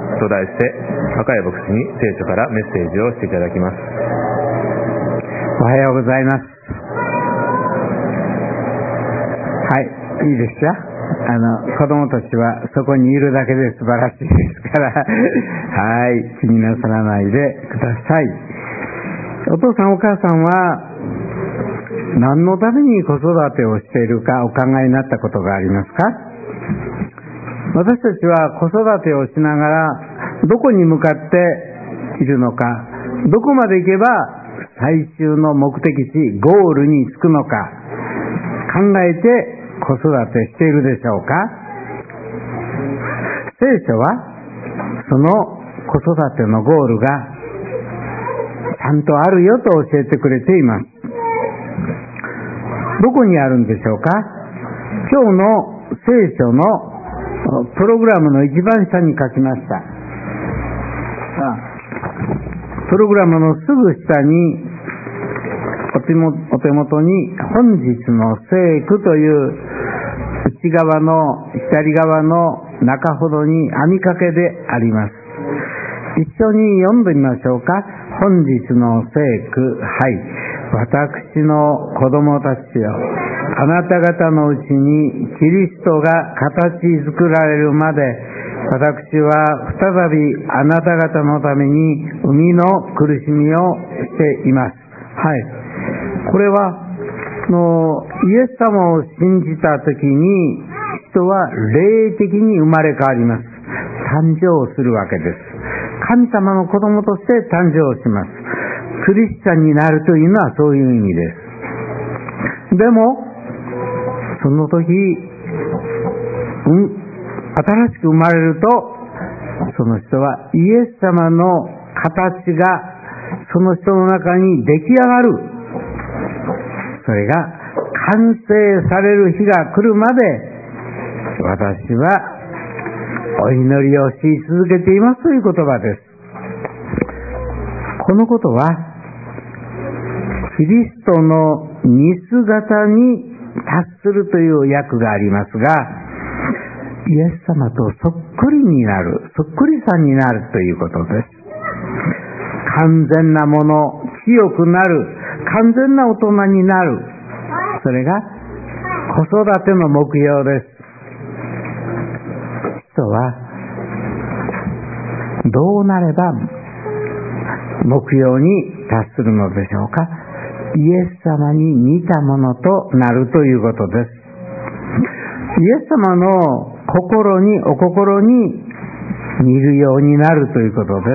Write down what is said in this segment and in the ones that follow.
と題して赤谷牧師に聖書からメッセージをしていただきます。 おはようございます。はい、いいですよ。子供たちはそこにいるだけで素晴らしいですからはい、気になさらないでください。お父さんお母さんは何のために子育てをしているかお考えになったことがありますか？私たちは子育てをしながらどこに向かっているのか、どこまで行けば最終の目的地ゴールに着くのか考えて子育てしているでしょうか？聖書はその子育てのゴールがちゃんとあるよと教えてくれています。どこにあるんでしょうか？今日の聖書のプログラムの一番下に書きました。プログラムのすぐ下にお手元に本日の聖句という内側の左側の中ほどに網掛けであります。一緒に読んでみましょうか。本日の聖句、はい。私の子供たちよ、あなた方のうちにキリストが形作られるまで、私は再びあなた方のために生みの苦しみをしています。はい。これはイエス様を信じたときに人は霊的に生まれ変わります。誕生するわけです。神様の子供として誕生します。クリスチャンになるというのはそういう意味です。でもその時、新しく生まれるとその人はイエス様の形がその人の中に出来上がる。それが完成される日が来るまで私はお祈りをし続けていますという言葉です。このことはキリストの似姿に達するという訳がありますが、イエス様とそっくりになる、そっくりさんになるということです。完全なもの、清くなる、完全な大人になる。それが子育ての目標です。人はどうなれば目標に達するのでしょうか？イエス様に似たものとなるということです。イエス様のお心に似るようになるということです。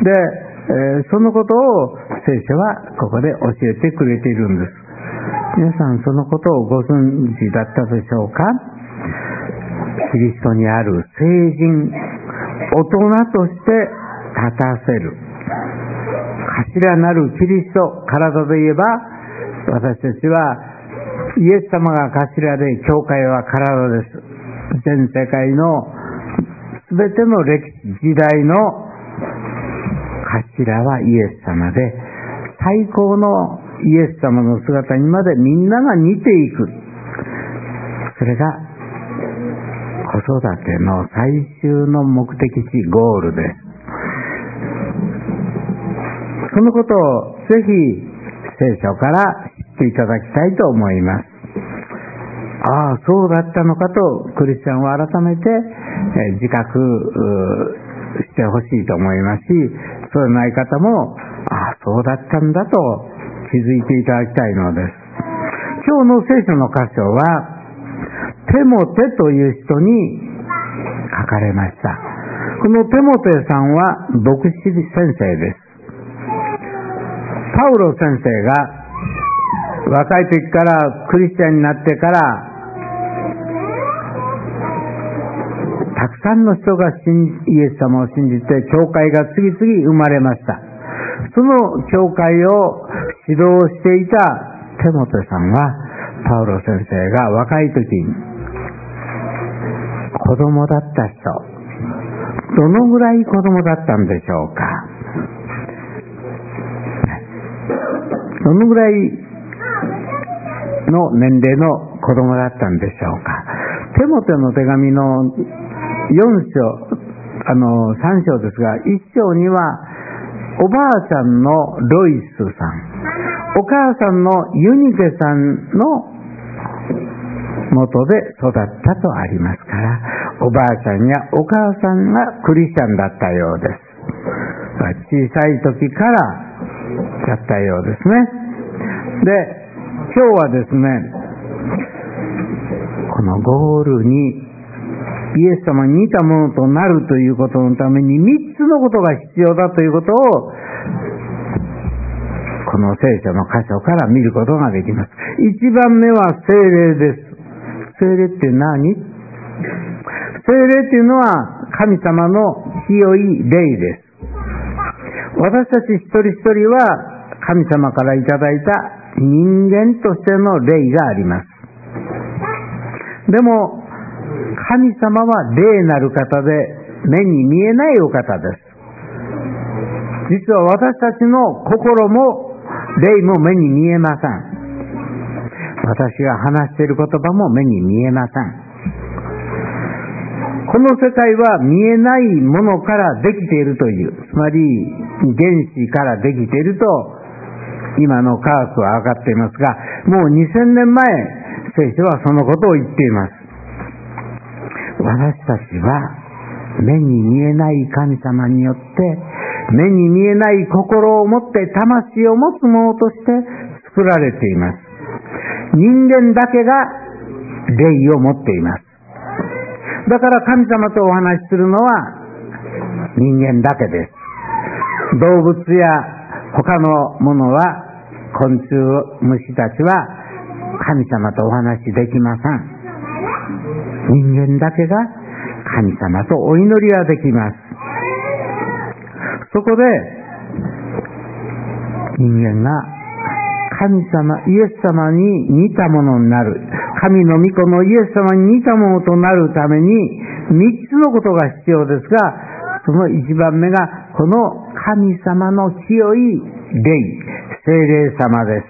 で、そのことを聖書はここで教えてくれているんです。皆さんそのことをご存知だったでしょうか？キリストにある聖人、大人として立たせる頭なるキリスト、体で言えば私たちはイエス様が頭で教会は体です。全世界のすべての歴史時代の頭はイエス様で、最高のイエス様の姿にまでみんなが似ていく。それが子育ての最終の目的地、ゴールです。そのことをぜひ聖書から知っていただきたいと思います。ああ、そうだったのかとクリスチャンは改めて自覚してほしいと思いますし、そうでない方もああ、そうだったんだと気づいていただきたいのです。今日の聖書の箇所はテモテという人に書かれました。このテモテさんは牧師先生です。パウロ先生が若い時からクリスチャンになってからたくさんの人がイエス様を信じて教会が次々生まれました。その教会を指導していたテモテさんはパウロ先生が若い時に子供だった人、どのぐらい子供だったんでしょうか？どのぐらいの年齢の子供だったんでしょうか？テモテの手紙の4章、 3章ですが、1章にはおばあちゃんのロイスさん、お母さんのユニケさんの元で育ったとありますから、おばあちゃんやお母さんがクリスチャンだったようです。小さい時からやったようですね。で、今日はですね、このゴールにイエス様に似たものとなるということのために3つのことが必要だということをこの聖書の箇所から見ることができます。1番目は聖霊です。聖霊って何？聖霊っていうのは神様の清い霊です。私たち一人一人は神様からいただいた人間としての霊があります。でも神様は霊なる方で目に見えないお方です。実は私たちの心も霊も目に見えません。私が話している言葉も目に見えません。この世界は見えないものからできているという、つまり原子からできていると今の科学は分かっていますが、もう2000年前聖書はそのことを言っています。私たちは目に見えない神様によって目に見えない心を持って魂を持つものとして作られています。人間だけが霊を持っています。だから神様とお話しするのは人間だけです。動物や他のものは、昆虫、虫たちは神様とお話しできません。人間だけが神様とお祈りができます。そこで人間が神様、イエス様に似たものになる、神の御子のイエス様に似たものとなるために3つのことが必要ですが、その1番目がこの神様の清い霊、聖霊様です。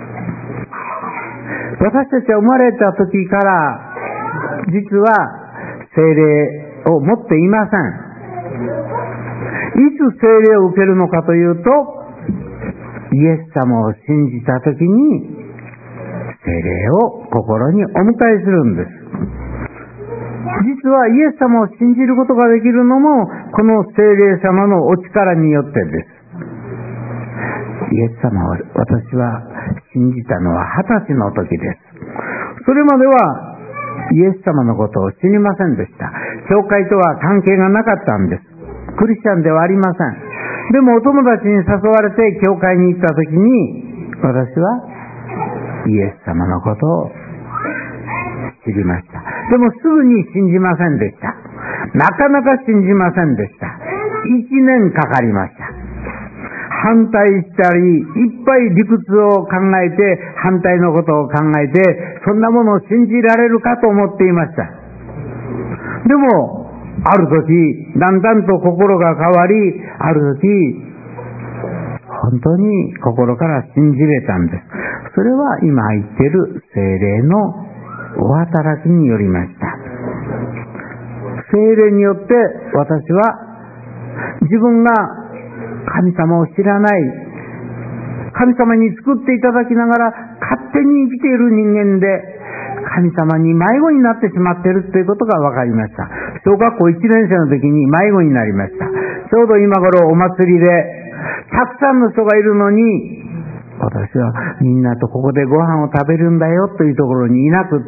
私たちは生まれた時から実は聖霊を持っていません。いつ聖霊を受けるのかというと、イエス様を信じた時に聖霊を心にお迎えするんです。実はイエス様を信じることができるのもこの聖霊様のお力によってです。イエス様を私は信じたのは20歳の時です。それまではイエス様のことを知りませんでした。教会とは関係がなかったんです。クリスチャンではありません。でもお友達に誘われて教会に行った時に私はイエス様のことを知りました。でもすぐに信じませんでした。なかなか信じませんでした。1年かかりました。反対したり、いっぱい理屈を考えて、反対のことを考えて、そんなものを信じられるかと思っていました。でも、ある時、だんだんと心が変わり、ある時、本当に心から信じれたんです。それは今言っている聖霊のお働きによりました。聖霊によって私は自分が神様を知らない、神様に作っていただきながら勝手に生きている人間で神様に迷子になってしまっているということが分かりました。小学校1年生の時に迷子になりました。ちょうど今頃お祭りでたくさんの人がいるのに、私はみんなとここでご飯を食べるんだよというところにいなくって、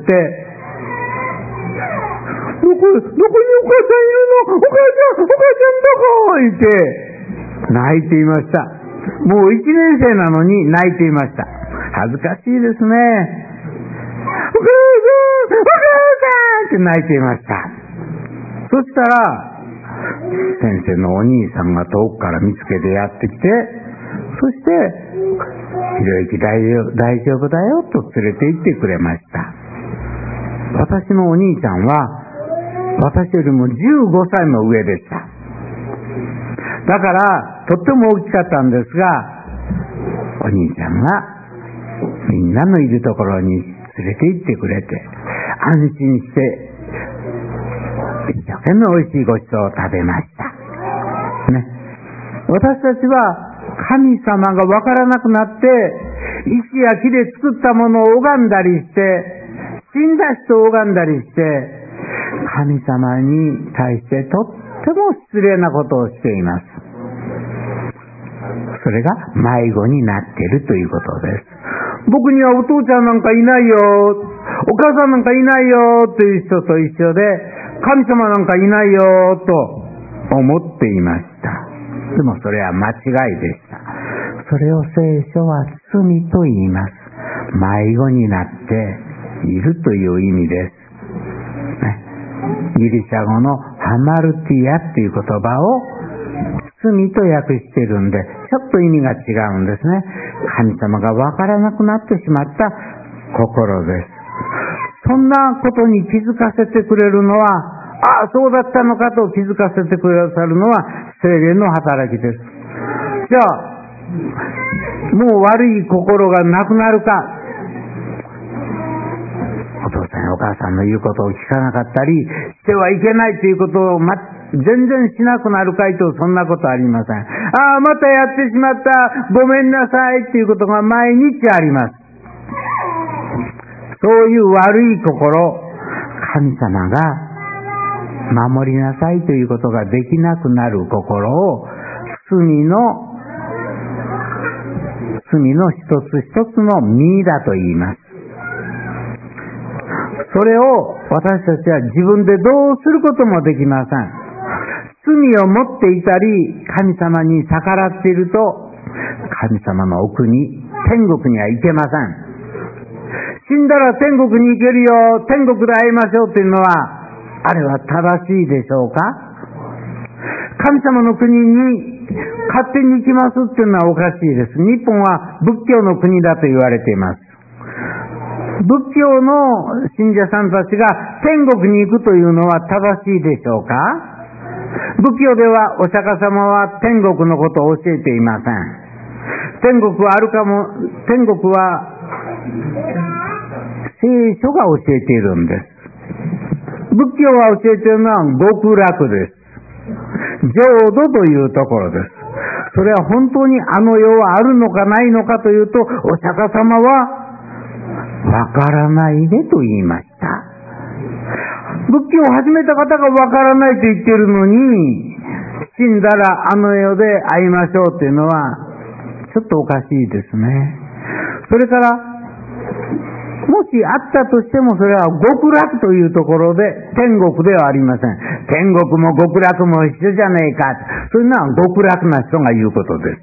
どこにお母さんいるの？お母ちゃんどこ？言って泣いていました。もう1年生なのに泣いていました。恥ずかしいですね。お母さんって泣いていました。そしたら先生のお兄さんが遠くから見つけてやってきて、そしてひろゆき大丈夫だよと連れて行ってくれました。私のお兄ちゃんは私よりも15歳も上でした。だからとっても大きかったんですが、お兄ちゃんがみんなのいるところに連れて行ってくれて、安心して一生懸命美味しいごちそうを食べました。ね。私たちは神様がわからなくなって、石や木で作ったものを拝んだりして、死んだ人を拝んだりして、神様に対してとっても失礼なことをしています。それが迷子になっているということです。僕にはお父ちゃんなんかいないよ、お母さんなんかいないよという人と一緒で、神様なんかいないよと思っていました。でもそれは間違いでした。それを聖書は罪と言います。迷子になっているという意味です。ギリシャ語のハマルティアという言葉を罪と訳しているんで、ちょっと意味が違うんですね。神様がわからなくなってしまった心です。そんなことに気づかせてくれるのは、ああ、そうだったのかと気づかせてくださるのは聖霊の働きです。じゃあ、もう悪い心がなくなるか、お父さんやお母さんの言うことを聞かなかったりしてはいけないということを全然しなくなるかいと、そんなことありません。ああ、またやってしまった、ごめんなさいということが毎日あります。そういう悪い心、神様が守りなさいということができなくなる心を罪の一つ一つの実だと言います。それを私たちは自分でどうすることもできません。罪を持っていたり神様に逆らっていると、神様の奥に天国には行けません。死んだら天国に行けるよ、天国で会いましょうというのは、あれは正しいでしょうか？神様の国に勝手に行きますっていうのはおかしいです。日本は仏教の国だと言われています。仏教の信者さんたちが天国に行くというのは正しいでしょうか？仏教ではお釈迦様は天国のことを教えていません。天国はあるかも、天国は聖書が教えているんです。仏教が教えているのは極楽です。浄土というところです。それは本当にあの世はあるのかないのかというと、お釈迦様はわからないでと言いました。仏教を始めた方がわからないと言っているのに、死んだらあの世で会いましょうというのはちょっとおかしいですね。それからもしあったとしても、それは極楽というところで天国ではありません。天国も極楽も一緒じゃねえか、そういうのは極楽な人が言うことです。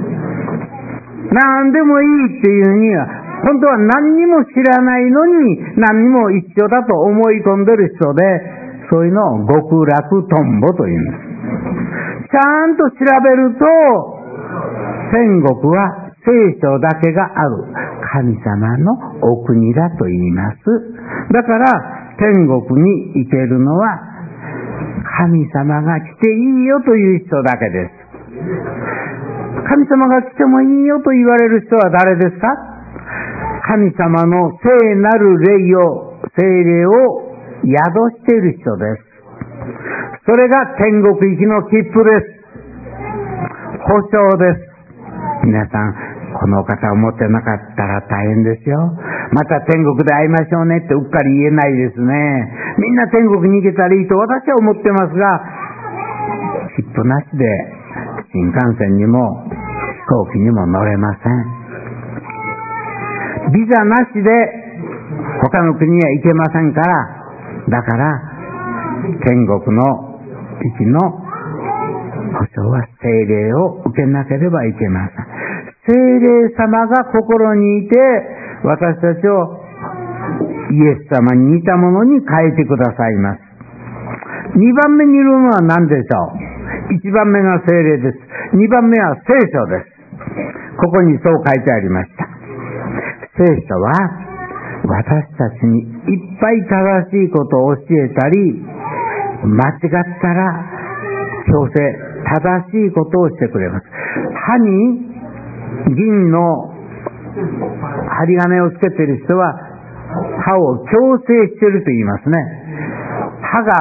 何でもいいっていうには、本当は何にも知らないのに何にも一緒だと思い込んでる人で、そういうのを極楽とんぼというんです。ちゃんと調べると、天国は聖書だけがある神様のお国だと言います。だから天国に行けるのは神様が来ていいよという人だけです。神様が来てもいいよと言われる人は誰ですか？神様の聖なる霊を、聖霊を宿している人です。それが天国行きの切符です。保証です。皆さん、この方を持ってなかったら大変ですよ。また天国で会いましょうねってうっかり言えないですね。みんな天国に行けたらいいと私は思ってますが、切符なしで新幹線にも飛行機にも乗れません。ビザなしで他の国には行けませんから、だから天国の行きの保証は聖霊を受けなければいけません。聖霊様が心にいて、私たちをイエス様に似たものに変えてくださいます。2番目にいるのは何でしょう。1番目が聖霊です。2番目は聖書です。ここにそう書いてありました。聖書は私たちにいっぱい正しいことを教えたり、間違ったら強制、正しいことをしてくれます。歯に銀の針金をつけている人は歯を矯正していると言いますね。歯が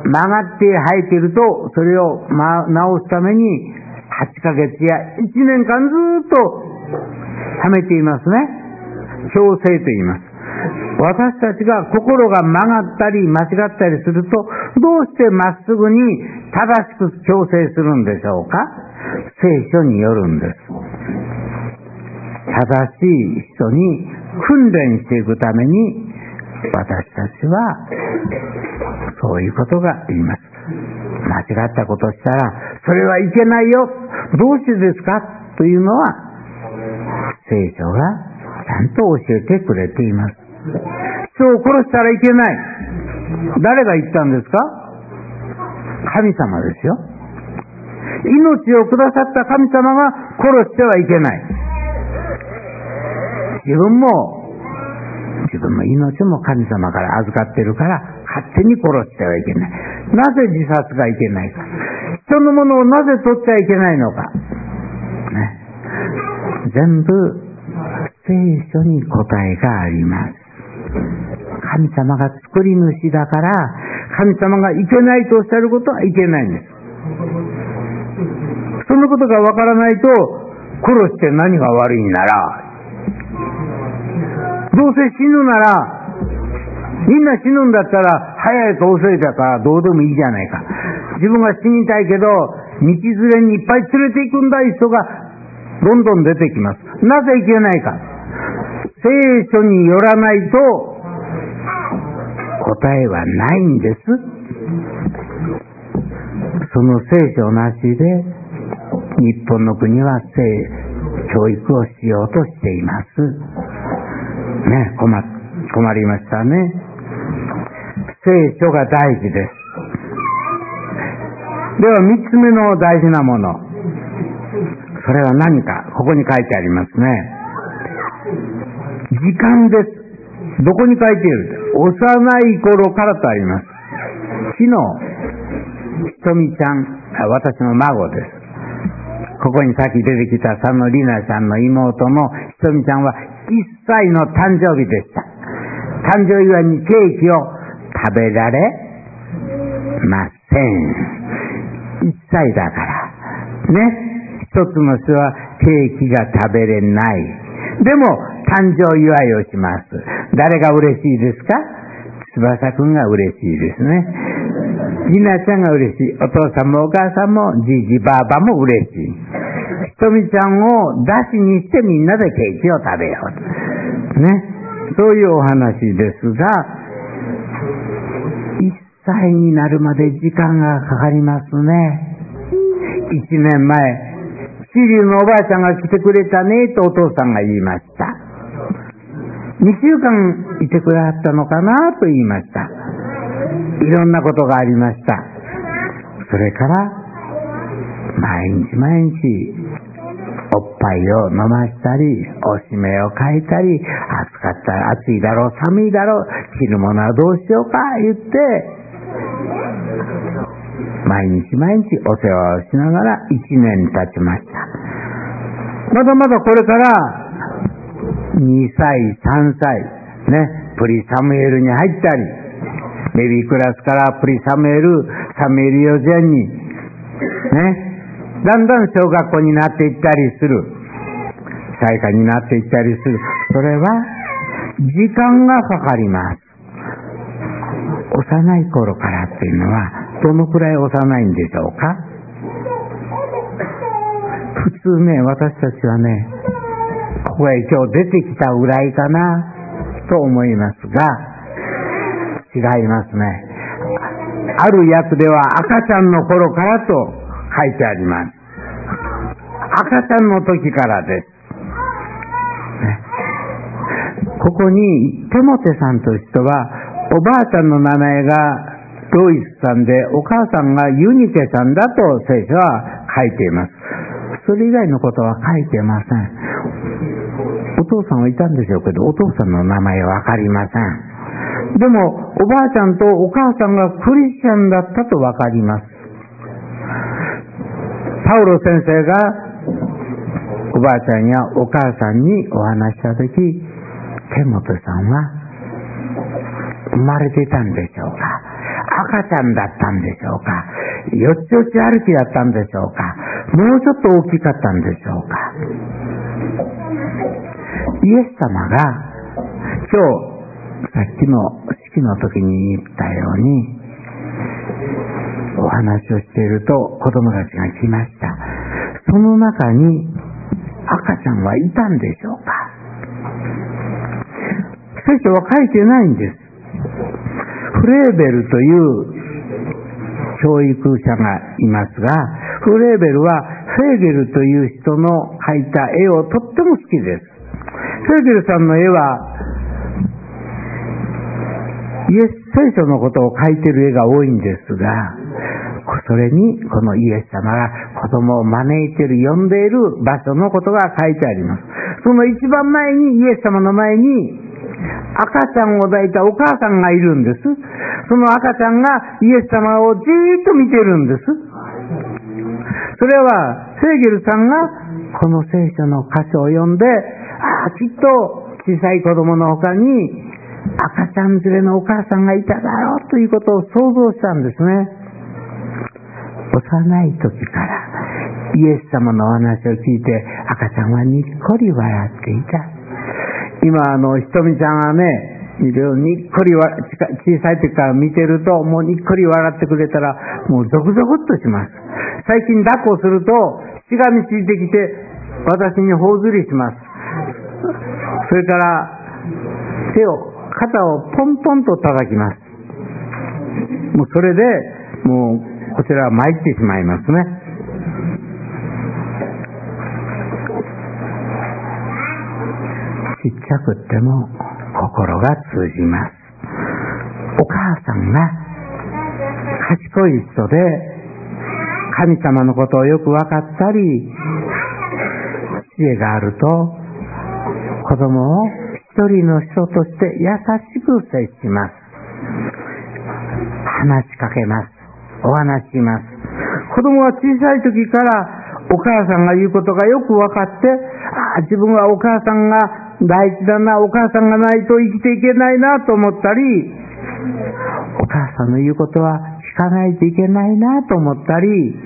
曲がって生えていると、それを直すために8ヶ月や1年間ずっとはめていますね。矯正と言います。私たちが心が曲がったり間違ったりすると、どうしてまっすぐに正しく矯正するんでしょうか？聖書によるんです。正しい人に訓練していくために、私たちはそういうことが言います。間違ったことをしたら、それはいけないよ、どうしてですかというのは、聖書がちゃんと教えてくれています。人を殺したらいけない。誰が言ったんですか？神様ですよ。命をくださった神様が殺してはいけない。自分の命も神様から預かっているから勝手に殺してはいけない。なぜ自殺がいけないか。人のものをなぜ取っちゃいけないのか、ね、全部聖書に答えがあります。神様が作り主だから、神様がいけないとおっしゃることはいけないんです。そのことがわからないと、殺して何が悪いんなら、どうせ死ぬなら、みんな死ぬんだったら、早いか遅いかどうでもいいじゃないか。自分が死にたいけど、道連れにいっぱい連れて行くんだいう人がどんどん出てきます。なぜいけないか。聖書によらないと答えはないんです。その聖書なしで日本の国は教育をしようとしていますね。困りましたね。聖書が大事です。では3つ目の大事なもの、それは何か。ここに書いてありますね。時間です。どこに書いている？幼い頃からとあります。昨日、ひとみちゃん、私の孫です。ここにさっき出てきた佐野里奈ちゃんの妹のひとみちゃんは1歳の誕生日でした。誕生祝いにケーキを食べられません。1歳だからね。一つの人はケーキが食べれない。でも誕生祝いをします。誰が嬉しいですか？翼くんが嬉しいですね。りなちゃんが嬉しい。お父さんもお母さんもじいじばあばも嬉しい。ひとみちゃんを出しにしてみんなでケーキを食べようね。そういうお話ですが、1歳になるまで時間がかかりますね。1年前、シリュウのおばあちゃんが来てくれたねとお父さんが言いました。2週間いてくれはったのかなと言いました。いろんなことがありました。それから毎日おっぱいを飲ましたり、おしめをかいたり、暑かったら暑いだろう、寒いだろう、着るものはどうしようか言って、毎日お世話をしながら1年経ちました。まだまだこれから2歳、3歳、ね、プリサムエルに入ったり、ベビークラスからプリサムエル幼稚園に、ね、だんだん小学校になっていったりする。最下になっていったりする。それは時間がかかります。幼い頃からっていうのはどのくらい幼いんでしょうか？普通ね、私たちはね、ここへ今日出てきたぐらいかなと思いますが、違いますね。ある訳では赤ちゃんの頃からと書いてあります。赤ちゃんの時からです。ここにテモテさんという人は、おばあちゃんの名前がロイスさんで、お母さんがユニケさんだと聖書は書いています。それ以外のことは書いてません。お父さんはいたんでしょうけど、お父さんの名前はわかりません。でもおばあちゃんとお母さんがクリスチャンだったとわかります。パウロ先生がおばあちゃんやお母さんにお話したとき、テモテさんは生まれていたんでしょうか？ 赤ちゃんだったんでしょうか、よちよち歩きだったんでしょうか、もうちょっと大きかったんでしょうか。イエス様が今日さっきの式の時に言ったようにお話をしていると子供たちが来ました。その中に赤ちゃんはいたんでしょうか。聖書は書いてないんです。フレーベルという教育者がいますが、フレーベルはフェーゲルという人の描いた絵をとっても好きです。フェーゲルさんの絵は聖書のことを描いている絵が多いんですが、それにこのイエス様が子供を招いている、呼んでいる場所のことが書いてあります。その一番前に、イエス様の前に赤ちゃんを抱いたお母さんがいるんです。その赤ちゃんがイエス様をじーっと見てるんです。それはフェーゲルさんがこの聖書の箇所を読んで、きっと小さい子供の他に赤ちゃん連れのお母さんがいただろうということを想像したんですね。幼い時からイエス様のお話を聞いて赤ちゃんはにっこり笑っていた。今ひとみちゃんはね、にっこり小さい時から見てるともうにっこり笑ってくれたらもうゾクゾクっとします。最近抱っこするとしがみついてきて私に頬ずりします。それから肩をポンポンと叩きます。もうそれでもうこちらは参ってしまいますね。ちっちゃくっても心が通じます。お母さんが賢い人で神様のことをよく分かったり知恵があると子供を一人の人として優しく接します。話しかけます。お話します。子供は小さい時からお母さんが言うことがよく分かって、自分はお母さんが大事だな、お母さんがないと生きていけないなと思ったり、お母さんの言うことは聞かないといけないなと思ったり、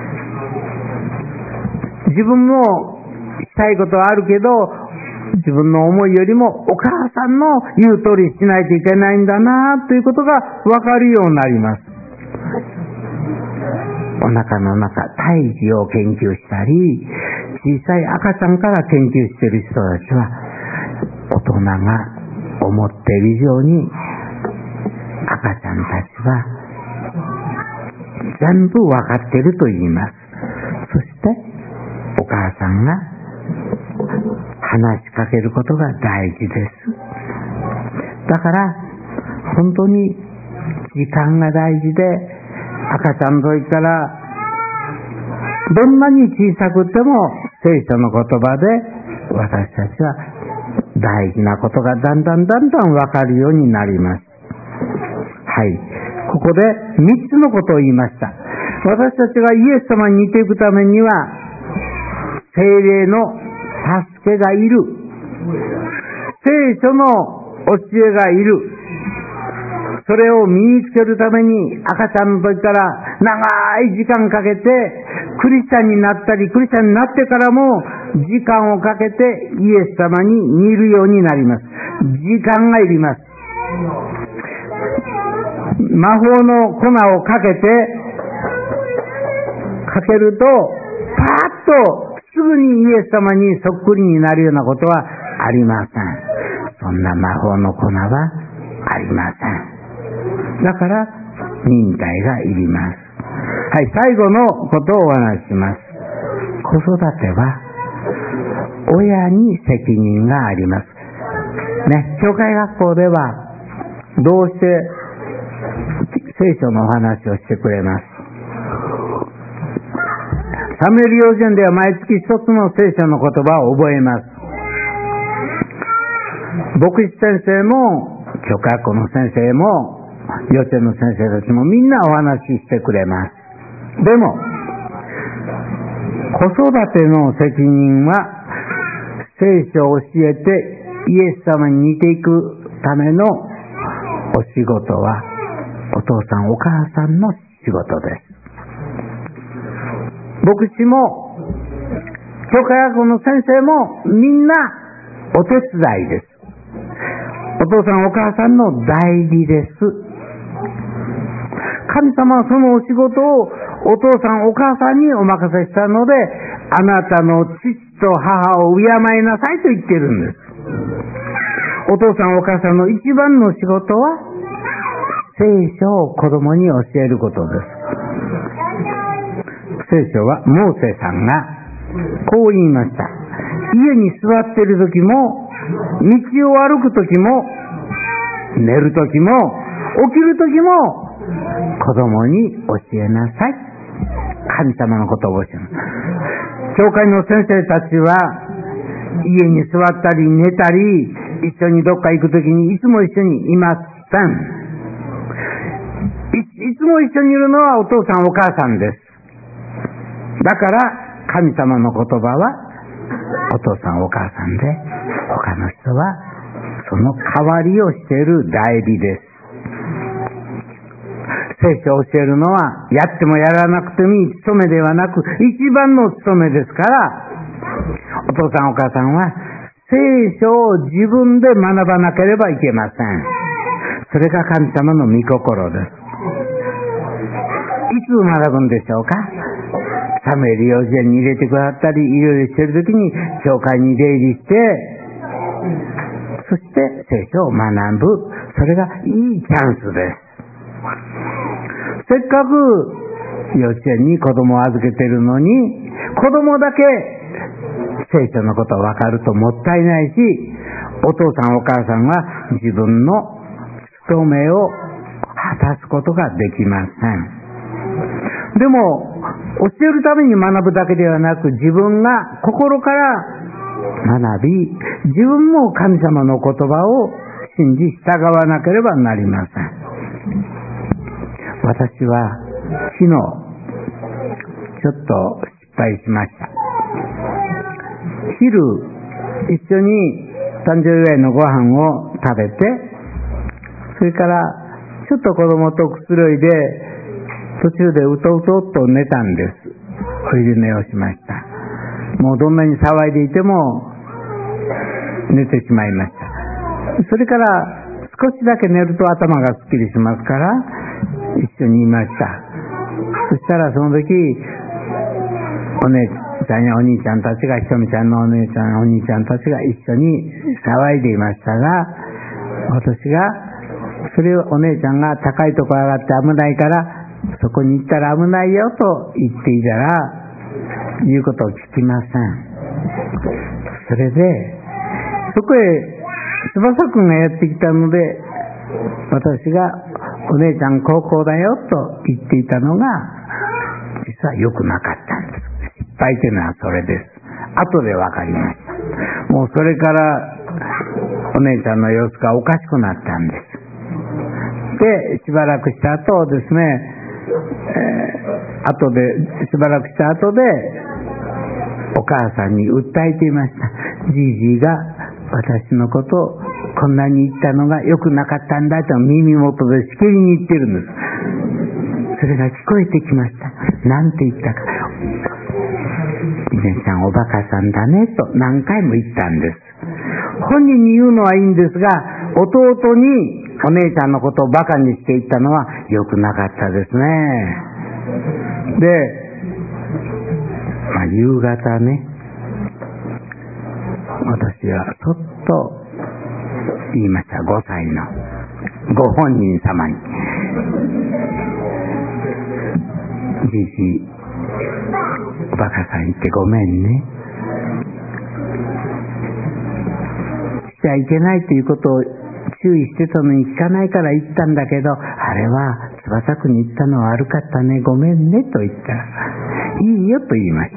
自分もしたいことはあるけど自分の思いよりもお母さんの言う通りしないといけないんだなということが分かるようになります。お腹の中、胎児を研究したり、小さい赤ちゃんから研究している人たちは、大人が思っている以上に赤ちゃんたちは全部分かっていると言います。そしてお母さんが話しかけることが大事です。だから本当に時間が大事で、赤ちゃんの時からどんなに小さくても聖書の言葉で私たちは大事なことがだんだん分かるようになります。はい、ここで3つのことを言いました。私たちがイエス様に似ていくためには聖霊の助けがいる、聖書の教えがいる。それを身につけるために赤ちゃんの時から長い時間かけてクリスチャンになったり、クリスチャンになってからも時間をかけてイエス様に似るようになります。時間がいります。魔法の粉をかけるとパーッとすぐにイエス様にそっくりになるようなことはありません。そんな魔法の粉はありません。だから忍耐がいります。はい、最後のことをお話しします。子育ては親に責任がありますね。教会学校ではどうして聖書のお話をしてくれます。サムエル幼稚園では毎月一つの聖書の言葉を覚えます。牧師先生も教会学校の先生も幼稚園の先生たちもみんなお話ししてくれます。でも子育ての責任は聖書を教えてイエス様に似ていくためのお仕事はお父さんお母さんの仕事です。牧師も教会学校の先生もみんなお手伝いです。お父さんお母さんの代理です。神様はそのお仕事をお父さんお母さんにお任せしたので、あなたの父と母を敬いなさいと言っているんです。お父さんお母さんの一番の仕事は聖書を子供に教えることです。聖書はモーセさんがこう言いました。家に座っている時も、道を歩く時も、寝る時も、起きる時も子供に教えなさい。神様のことを教える。教会の先生たちは家に座ったり寝たり、一緒にどっか行くときにいつも一緒にいません。いつも一緒にいるのはお父さんお母さんです。だから神様の言葉はお父さんお母さんで、他の人はその代わりをしている代理です。聖書を教えるのはやってもやらなくてもいい務めではなく、一番の務めですから、お父さんお母さんは聖書を自分で学ばなければいけません。それが神様の御心です。いつ学ぶんでしょうか。サムエル幼稚園に入れてくださったり、いろいろしているときに教会に出入りして、そして聖書を学ぶ。それがいいチャンスです。せっかく幼稚園に子供を預けているのに、子供だけ聖書のことわかるともったいないし、お父さんお母さんは自分の務めを果たすことができません。でも教えるために学ぶだけではなく、自分が心から学び、自分も神様の言葉を信じ従わなければなりません。私は昨日ちょっと失敗しました。昼一緒に誕生日祝いのご飯を食べて、それからちょっと子供とくつろいで途中でうとうとっと寝たんです。お昼寝をしました。もうどんなに騒いでいても寝てしまいました。それから少しだけ寝ると頭がすっきりしますから一緒にいました。そしたらその時お姉ちゃんやお兄ちゃんたちが、ひとみちゃんのお姉ちゃんお兄ちゃんたちが一緒に騒いでいましたが、私がそれをお姉ちゃんが高いところ上がって危ないからそこに行ったら危ないよと言っていたら、言うことを聞きません。それでそこへ翼くんがやってきたので、私がお姉ちゃん高校だよと言っていたのが実は良くなかったんです。失敗というのはそれです。後で分かりました。もうそれからお姉ちゃんの様子がおかしくなったんです。でしばらくした後ですね、しばらくした後でお母さんに訴えていました。じいじいが私のことをこんなに言ったのが良くなかったんだと耳元でしきりに言ってるんです。それが聞こえてきました。なんて言ったか、お姉ちゃんおバカさんだねと何回も言ったんです。本人に言うのはいいんですが、弟にお姉ちゃんのことをバカにして言ったのは良くなかったですね。で、夕方ね、私はそっと言いました。5歳のご本人様に、じいじおバカさん言ってごめんね。しちゃいけないということを注意してたのに聞かないから言ったんだけど、あれは翼くんに言ったのは悪かったね、ごめんねと言ったら、いいよと言いました。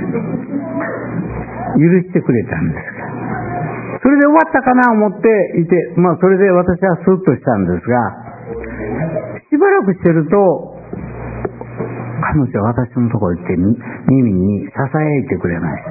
許してくれたんですが、それで終わったかな思っていて、それで私はスーッとしたんですが、しばらくしてると彼女は私のところに行って耳にささやいてくれました。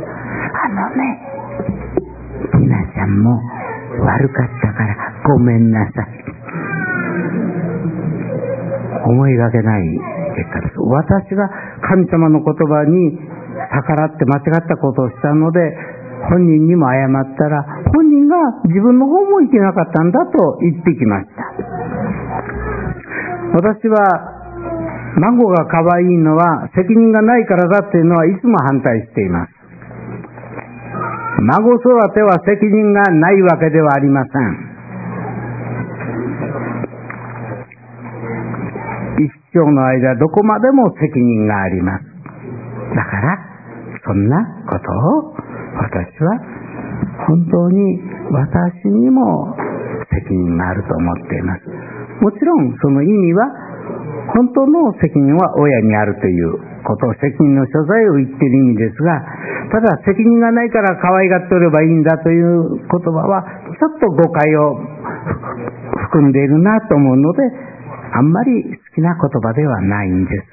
みなちゃんも悪かったからごめんなさい。 思いがけない結果です。私が神様の言葉に逆らって間違ったことをしたので、本人にも謝ったら、本人が自分の方もいけなかったんだと言ってきました。私は孫が可愛いのは責任がないからだっていうのはいつも反対しています。孫育ては責任がないわけではありません。一生の間どこまでも責任があります。だからそんなことを私は本当に私にも責任があると思っています。もちろんその意味は本当の責任は親にあるということを、責任の所在を言っている意味ですが、ただ責任がないから可愛がっておればいいんだという言葉はちょっと誤解を含んでいるなと思うので、あんまり好きな言葉ではないんです。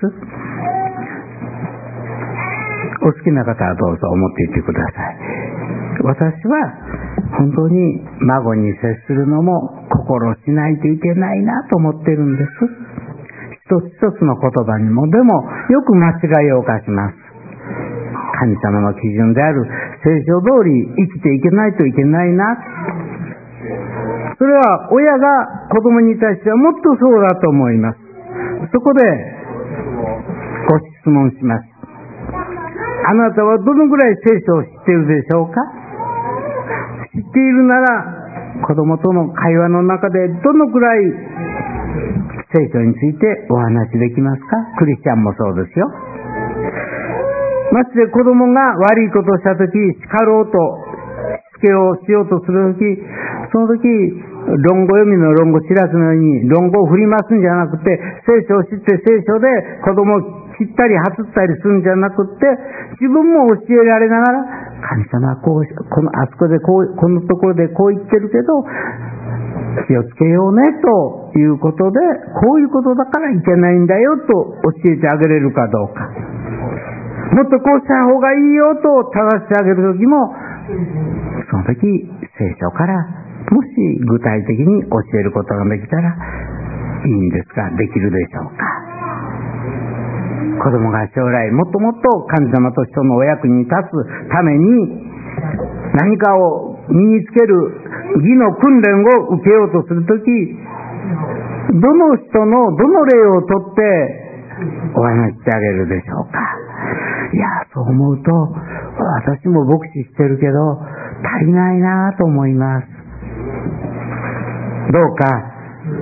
お好きな方はどうぞ思っていてください。私は本当に孫に接するのも心しないといけないなと思っているんです。一つ一つの言葉にもでもよく間違いを犯します。神様の基準である聖書通り生きていけないといけないな。それは親が子供に対してはもっとそうだと思います。そこでご質問します。あなたはどのぐらい聖書を知っているでしょうか？知っているなら子供との会話の中でどのくらい聖書についてお話しできますか？クリスチャンもそうですよ。まして子供が悪いことをしたとき、叱ろうとしつけをしようとするとき、そのとき論語読みの論語知らずのように論語を振り回すんじゃなくて、聖書を知って聖書で子供を切ったりはつったりするんじゃなくて、自分も教えられながら、神様はこのあそこでこのところでこう言ってるけど気をつけようねということで、こういうことだからいけないんだよと教えてあげれるかどうか、もっとこうした方がいいよと正してあげるときも、その時聖書からもし具体的に教えることができたらいいんですが、できるでしょうか。子供が将来もっともっと神様と人のお役に立つために何かを身につける義の訓練を受けようとするとき、どの人のどの例をとってお話ししてあげるでしょうか。いや、そう思うと私も牧師してるけど足りないなと思います。どうか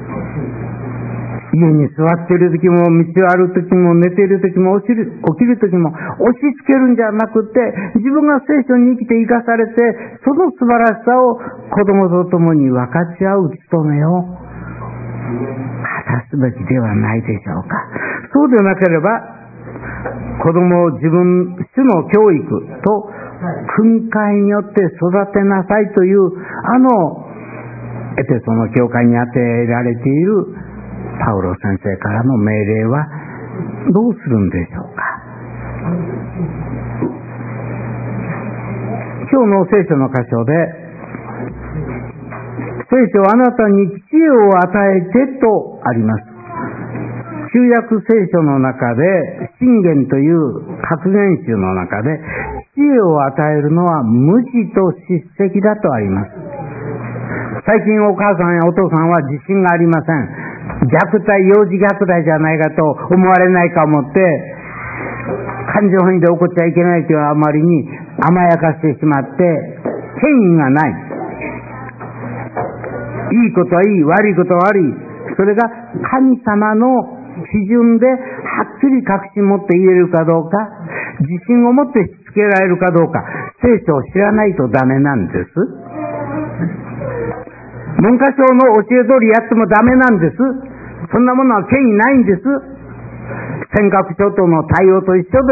家に座っている時も、道を歩く時も、寝ている時も、起きる時も押し付けるんじゃなくて、自分が聖書に生きて生かされて、その素晴らしさを子供と共に分かち合う務めを果たすべきではないでしょうか。そうでなければ子供を自分種の教育と訓戒によって育てなさいというエペソの教会に与えられているパウロ先生からの命令はどうするんでしょうか。今日の聖書の箇所で、聖書はあなたに知恵を与えてとあります。旧約聖書の中で、箴言という格言集の中で、知恵を与えるのは無知と叱責だとあります。最近お母さんやお父さんは自信がありません。幼児虐待じゃないかと思われないか思って、感情変で起こっちゃいけないというあまりに甘やかしてしまって、権威がない。いいことはいい、悪いことは悪い。それが神様の基準ではっきり確信持って言えるかどうか、自信を持ってしつけられるかどうか、聖書を知らないとダメなんです。文科省の教え通りやってもダメなんです。そんなものは権威ないんです。尖閣諸島の対応と一緒です。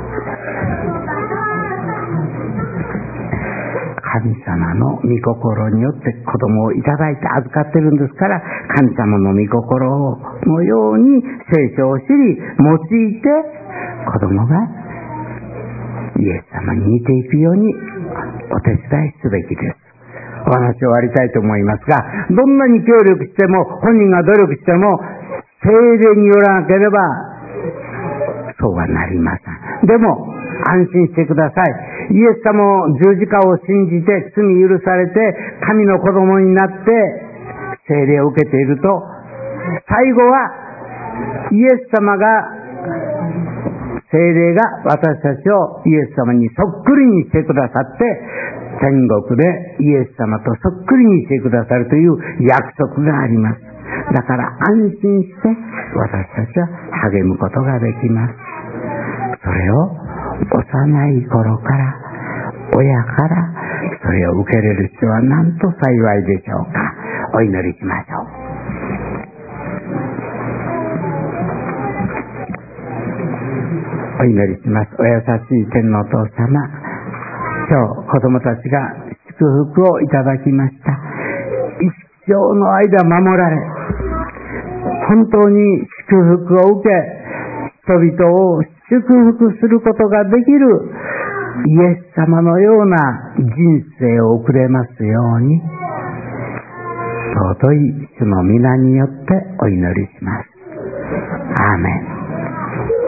神様の御心によって子供をいただいて預かってるんですから、神様の御心のように聖書を知り用いて、子供がイエス様に似ていくようにお手伝いすべきです。お話を終わりたいと思いますが、どんなに協力しても、本人が努力しても聖霊によらなければそうはなりません。でも安心してください。イエス様を十字架を信じて罪許されて神の子供になって聖霊を受けていると、最後はイエス様が、聖霊が私たちをイエス様にそっくりにしてくださって、天国でイエス様とそっくりにしてくださるという約束があります。だから安心して私たちは励むことができます。それを幼い頃から親からそれを受けれる人はなんと幸いでしょうか。お祈りしましょう。お祈りします。お優しい天のお父様、今日子供たちが祝福をいただきました。一生の間守られ、本当に祝福を受け、人々を祝福することができるイエス様のような人生を送れますように、尊い主の皆によってお祈りします。アーメン。